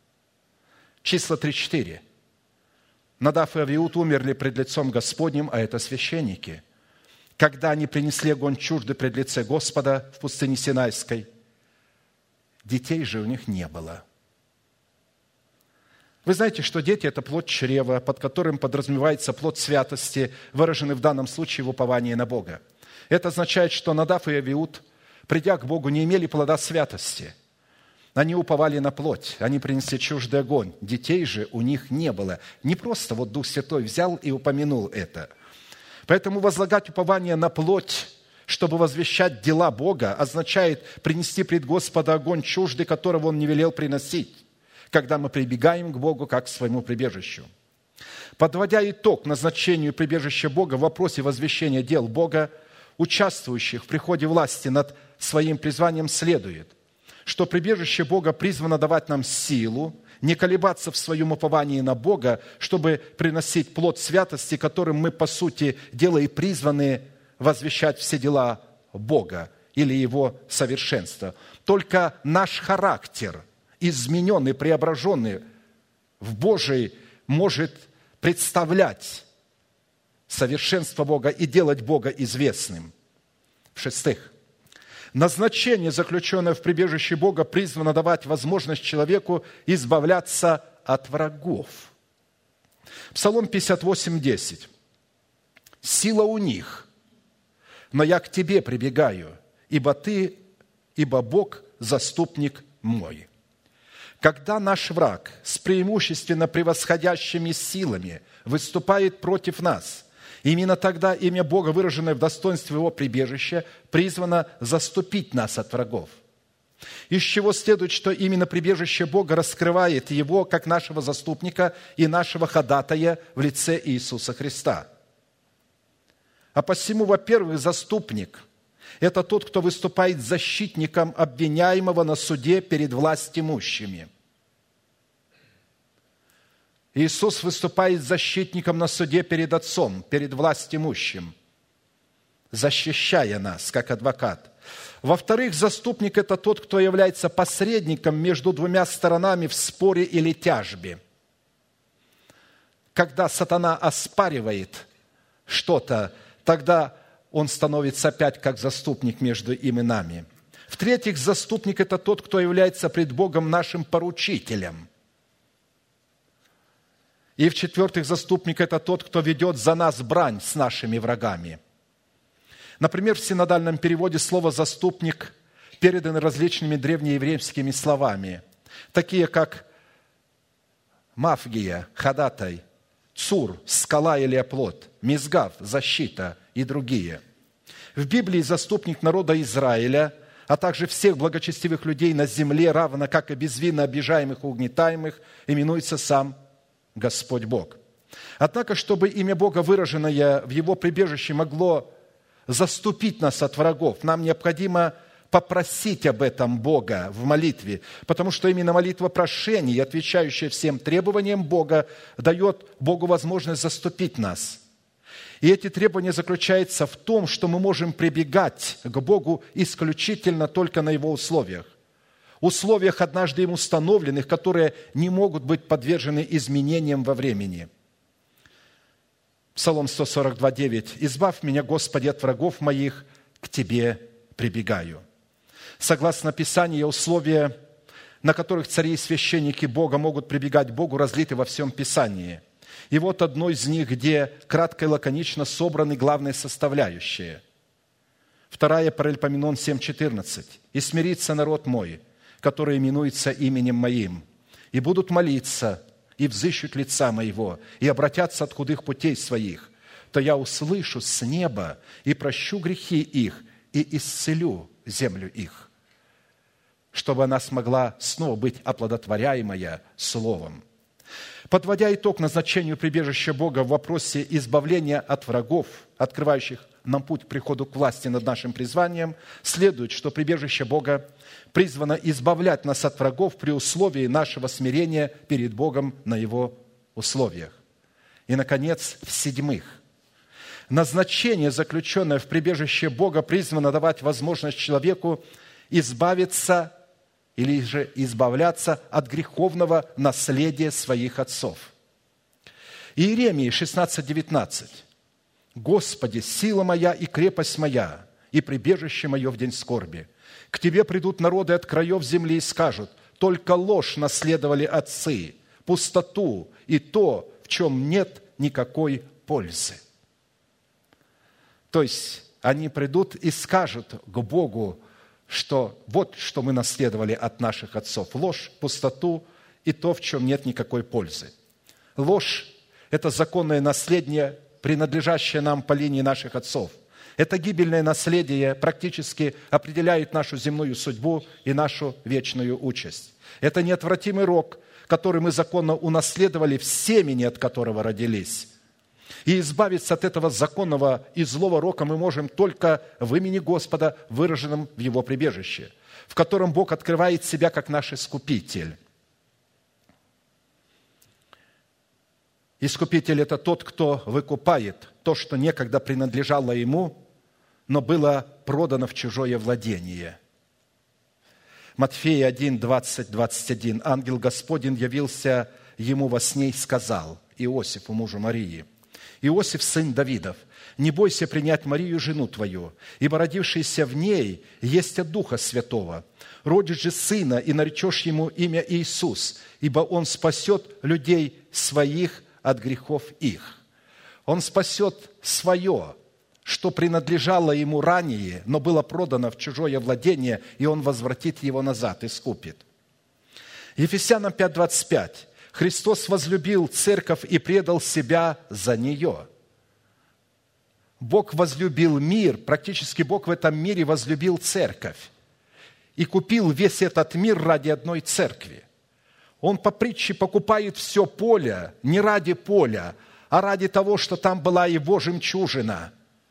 Числа три четыре. Надав и Авиуд умерли пред лицом Господним, а это священники. Когда они принесли огонь чужды пред лице Господа в пустыне Синайской, детей же у них не было. Вы знаете, что дети – это плод чрева, под которым подразумевается плод святости, выраженный в данном случае в уповании на Бога. Это означает, что Надав и Авиуд, придя к Богу, не имели плода святости. Они уповали на плоть, они принесли чуждый огонь. Детей же у них не было. Не просто вот Дух Святой взял и упомянул это. Поэтому возлагать упование на плоть, чтобы возвещать дела Бога, означает принести пред Господа огонь чуждый, которого Он не велел приносить, когда мы прибегаем к Богу как к своему прибежищу. Подводя итог назначению прибежища Бога в вопросе возвещения дел Бога, участвующих в приходе власти над своим призванием следует, что прибежище Бога призвано давать нам силу, не колебаться в своем уповании на Бога, чтобы приносить плод святости, которым мы, по сути дела, и призваны возвещать все дела Бога или Его совершенства. Только наш характер, измененный, преображенный в Божий, может представлять совершенство Бога и делать Бога известным. В-шестых, назначение, заключенное в прибежище Бога, призвано давать возможность человеку избавляться от врагов. Псалом пятьдесят восемь десять. «Сила у них, но я к Тебе прибегаю, ибо Ты, ибо Бог – заступник мой». Когда наш враг с преимущественно превосходящими силами выступает против нас, именно тогда имя Бога, выраженное в достоинстве Его прибежища, призвано заступить нас от врагов. Из чего следует, что именно прибежище Бога раскрывает Его как нашего заступника и нашего ходатая в лице Иисуса Христа. А посему, во-первых, заступник – это тот, кто выступает защитником обвиняемого на суде перед властимущими. Иисус выступает защитником на суде перед Отцом, перед властимущим, защищая нас, как адвокат. Во-вторых, заступник – это тот, кто является посредником между двумя сторонами в споре или тяжбе. Когда сатана оспаривает что-то, тогда он становится опять как заступник между им и нами. В-третьих, заступник – это тот, кто является пред Богом нашим поручителем. И в-четвертых, заступник – это тот, кто ведет за нас брань с нашими врагами. Например, в синодальном переводе слово «заступник» передано различными древнееврейскими словами, такие как мафгия, ходатай, цур, скала или оплот, мизгав, защита и другие. В Библии заступник народа Израиля, а также всех благочестивых людей на земле, равно как и безвинно обижаемых и угнетаемых, именуется сам Господь Бог. Однако, чтобы имя Бога, выраженное в Его прибежище, могло заступить нас от врагов, нам необходимо попросить об этом Бога в молитве, потому что именно молитва прошения, отвечающая всем требованиям Бога, дает Богу возможность заступить нас. И эти требования заключаются в том, что мы можем прибегать к Богу исключительно только на Его условиях. Условиях, однажды им установленных, которые не могут быть подвержены изменениям во времени. Псалом сто сорок два, девять. «Избавь меня, Господи, от врагов моих, к Тебе прибегаю». Согласно Писанию, условия, на которых цари и священники Бога могут прибегать к Богу, разлиты во всем Писании. И вот одно из них, где кратко и лаконично собраны главные составляющие. Вторая Паралипоменон семь, четырнадцать. «И смирится народ мой, который именуется именем моим, и будут молиться, и взыщут лица моего, и обратятся от худых путей своих, то я услышу с неба и прощу грехи их, и исцелю землю их», чтобы она смогла снова быть оплодотворяемая Словом. Подводя итог назначению прибежища Бога в вопросе избавления от врагов, открывающих нам путь к приходу к власти над нашим призванием, следует, что прибежище Бога призвано избавлять нас от врагов при условии нашего смирения перед Богом на Его условиях. И, наконец, в-седьмых, назначение, заключенное в прибежище Бога, призвано давать возможность человеку избавиться или же избавляться от греховного наследия своих отцов. Иеремии шестнадцать, девятнадцать. «Господи, сила моя и крепость моя, и прибежище мое в день скорби. К Тебе придут народы от краев земли и скажут: только ложь наследовали отцы, пустоту и то, в чем нет никакой пользы». То есть они придут и скажут к Богу, что вот что мы наследовали от наших отцов: ложь, пустоту и то, в чем нет никакой пользы. Ложь – это законное наследие, принадлежащее нам по линии наших отцов. Это гибельное наследие практически определяет нашу земную судьбу и нашу вечную участь. Это неотвратимый рок, который мы законно унаследовали в семени, от которого родились. И избавиться от этого законного и злого рока мы можем только в имени Господа, выраженном в Его прибежище, в котором Бог открывает себя как наш Искупитель. Искупитель – это тот, кто выкупает то, что некогда принадлежало Ему, но было продано в чужое владение. Матфея один, двадцать, двадцать один. «Ангел Господень явился ему во сне и сказал Иосифу, мужу Марии: Иосиф, сын Давидов, не бойся принять Марию, жену твою, ибо родившийся в ней есть от Духа Святого. Родишь же сына, и наречешь ему имя Иисус, ибо он спасет людей своих от грехов их». Он спасет свое, что принадлежало ему ранее, но было продано в чужое владение, и он возвратит его назад, искупит. Ефесянам пять двадцать пять. Христос возлюбил церковь и предал себя за нее. Бог возлюбил мир, практически Бог в этом мире возлюбил церковь и купил весь этот мир ради одной церкви. Он по притче покупает все поле не ради поля, а ради того, что там была его жемчужина.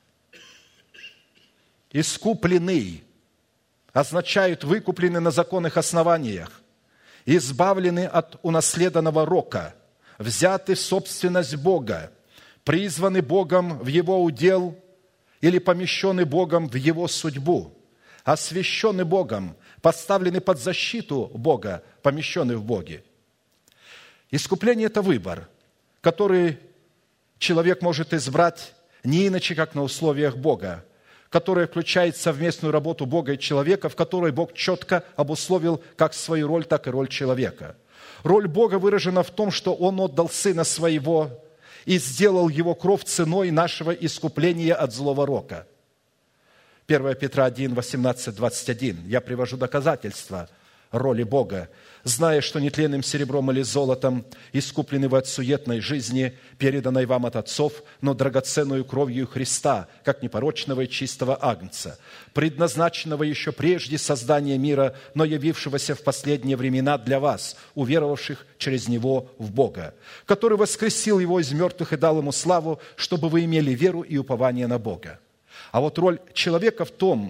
Искупленный означает выкупленный на законных основаниях, избавлены от унаследованного рока, взяты в собственность Бога, призваны Богом в Его удел или помещены Богом в Его судьбу, освящены Богом, поставлены под защиту Бога, помещены в Боге. Искупление – это выбор, который человек может избрать не иначе, как на условиях Бога, которая включает совместную работу Бога и человека, в которой Бог четко обусловил как свою роль, так и роль человека. Роль Бога выражена в том, что Он отдал Сына Своего и сделал Его кровь ценой нашего искупления от злого рока. первое Петра один, восемнадцать, двадцать один. Я привожу доказательства роли Бога, зная, что нетленным серебром или золотом искуплены вы от суетной жизни, переданной вам от отцов, но драгоценную кровью Христа, как непорочного и чистого агнца, предназначенного еще прежде создания мира, но явившегося в последние времена для вас, уверовавших через Него в Бога, который воскресил Его из мертвых и дал Ему славу, чтобы вы имели веру и упование на Бога. А вот роль человека в том,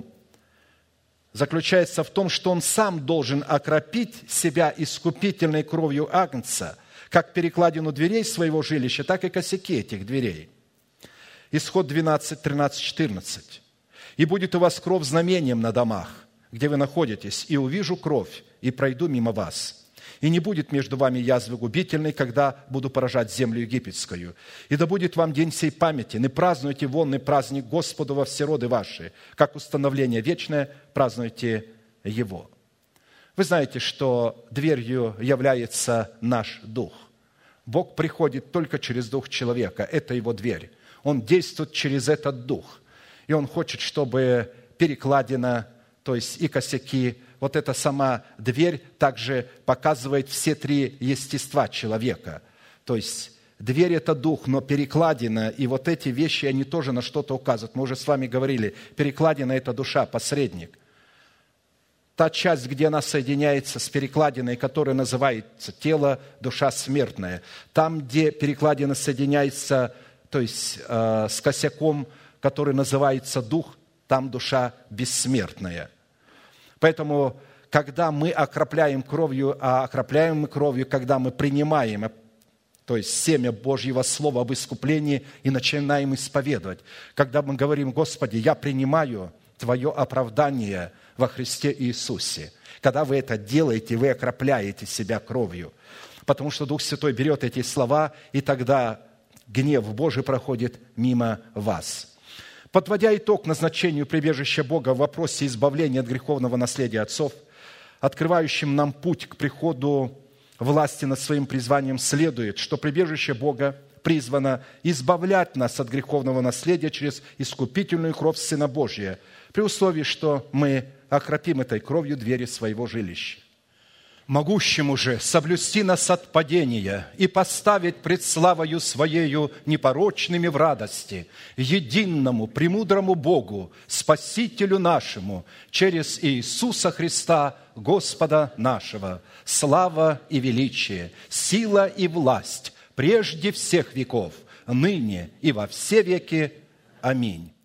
заключается в том, что он сам должен окропить себя искупительной кровью агнца, как перекладину дверей своего жилища, так и косяки этих дверей. Исход двенадцать, тринадцать, четырнадцать. «И будет у вас кровь знамением на домах, где вы находитесь, и увижу кровь, и пройду мимо вас. И не будет между вами язвы губительной, когда буду поражать землю египетскую. И да будет вам день сей памяти, не празднуйте вонный праздник Господу во все роды ваши, как установление вечное, празднуйте его». Вы знаете, что дверью является наш дух. Бог приходит только через дух человека, это его дверь. Он действует через этот дух. И он хочет, чтобы перекладина, то есть и косяки, вот эта сама дверь также показывает все три естества человека. То есть дверь – это дух, но перекладина, и вот эти вещи, они тоже на что-то указывают. Мы уже с вами говорили, перекладина – это душа, посредник. Та часть, где она соединяется с перекладиной, которая называется тело, душа смертная. Там, где перекладина соединяется, то есть э, с косяком, который называется дух, там душа бессмертная. Поэтому, когда мы окропляем кровью, а окропляем мы кровью, когда мы принимаем, то есть семя Божьего Слова об искуплении и начинаем исповедовать, когда мы говорим: «Господи, я принимаю Твое оправдание во Христе Иисусе». Когда вы это делаете, вы окропляете себя кровью, потому что Дух Святой берет эти слова, и тогда гнев Божий проходит мимо вас. Подводя итог назначению прибежища Бога в вопросе избавления от греховного наследия отцов, открывающим нам путь к приходу власти над своим призванием, следует, что прибежище Бога призвано избавлять нас от греховного наследия через искупительную кровь Сына Божия, при условии, что мы окропим этой кровью двери своего жилища. «Могущему же соблюсти нас от падения и поставить пред славою Своею непорочными в радости, единому, премудрому Богу, Спасителю нашему, через Иисуса Христа, Господа нашего, слава и величие, сила и власть прежде всех веков, ныне и во все веки. Аминь».